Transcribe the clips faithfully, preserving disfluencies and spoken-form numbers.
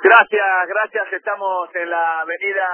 Gracias, gracias. Estamos en la avenida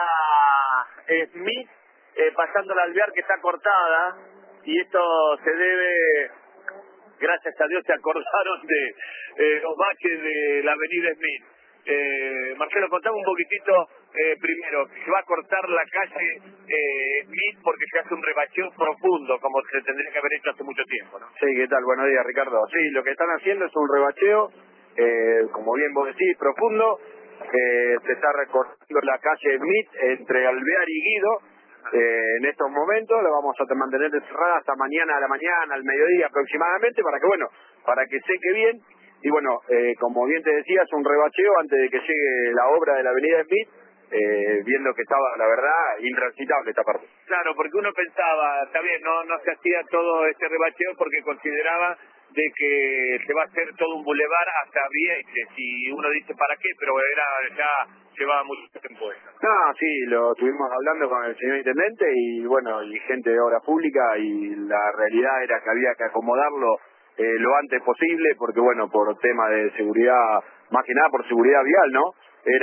Smith, eh, pasando la alvear que está cortada, y esto se debe, gracias a Dios se acordaron de eh, los baches de la avenida Smith. Eh, Marcelo, contame un poquitito, eh, primero, se va a cortar la calle eh, Smith porque se hace un rebacheo profundo, como se tendría que haber hecho hace mucho tiempo, ¿no? Sí, ¿qué tal? Buenos días, Ricardo. Sí, lo que están haciendo es un rebacheo, eh, como bien vos decís, profundo. Eh, se está recorriendo la calle Smith entre Alvear y Guido. Eh, en estos momentos la vamos a mantener cerrada hasta mañana a la mañana, al mediodía aproximadamente, para que, bueno, para que seque bien. Y bueno, eh, como bien te decía, es un rebacheo antes de que llegue la obra de la avenida Smith, eh, viendo que estaba, la verdad, intransitable esta parte. Claro, porque uno pensaba, está bien, no no se hacía todo este rebacheo porque consideraba de que se va a hacer todo un bulevar hasta Vieites, y uno dice, ¿para qué? Pero era ya llevaba mucho tiempo eso. No, sí, lo estuvimos hablando con el señor intendente y bueno, y gente de obra pública, y la realidad era que había que acomodarlo eh, lo antes posible, porque bueno, por tema de seguridad, más que nada por seguridad vial, ¿no?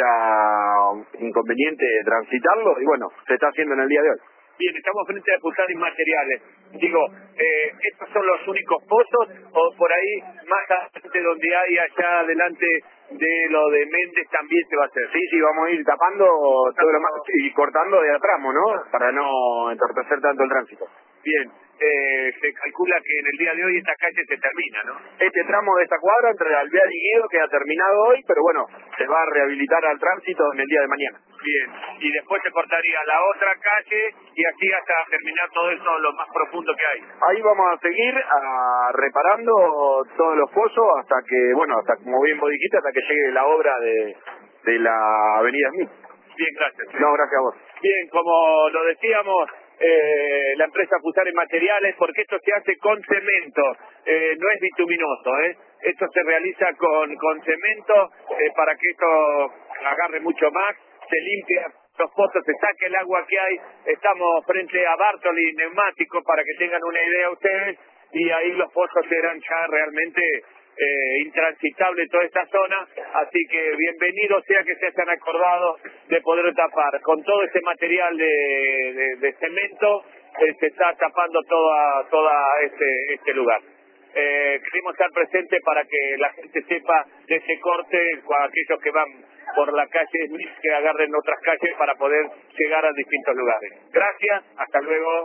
Era inconveniente transitarlo y bueno, se está haciendo en el día de hoy. Bien, estamos frente a Pulsar Inmateriales. Digo, eh, ¿estos son los únicos pozos o por ahí más adelante donde hay allá adelante de lo de Méndez también se va a hacer? Sí, sí, vamos a ir tapando todo lo más y cortando de atramo, ¿no? Para no entorpecer tanto el tránsito. Bien, eh, se calcula que en el día de hoy esta calle se termina, ¿no? Este tramo de esta cuadra entre Alvear y Guido queda terminado hoy, pero bueno, se va a rehabilitar al tránsito en el día de mañana. Bien, y después se cortaría la otra calle y así hasta terminar todo eso lo más profundo que hay. Ahí vamos a seguir a, reparando todos los pozos hasta que, bueno, hasta como bien vos dijiste, hasta que llegue la obra de, de la avenida Smith. Bien, gracias. No, gracias a vos. Bien, como lo decíamos, eh, la empresa Fusare Materiales, porque esto se hace con cemento, eh, no es bituminoso, ¿eh? Esto se realiza con, con cemento eh, para que esto agarre mucho más, se limpia los pozos, se saque el agua que hay. Estamos frente a Bartoli Neumáticos para que tengan una idea ustedes, y ahí los pozos eran ya realmente eh, intransitable toda esta zona, así que bienvenido sea que se hayan acordado de poder tapar con todo ese material de, de, de cemento. Eh, se está tapando toda toda este este lugar. Eh, queremos estar presentes para que la gente sepa de ese corte, con aquellos que van por la calle Smith, que agarren otras calles para poder llegar a distintos lugares. Gracias, hasta luego.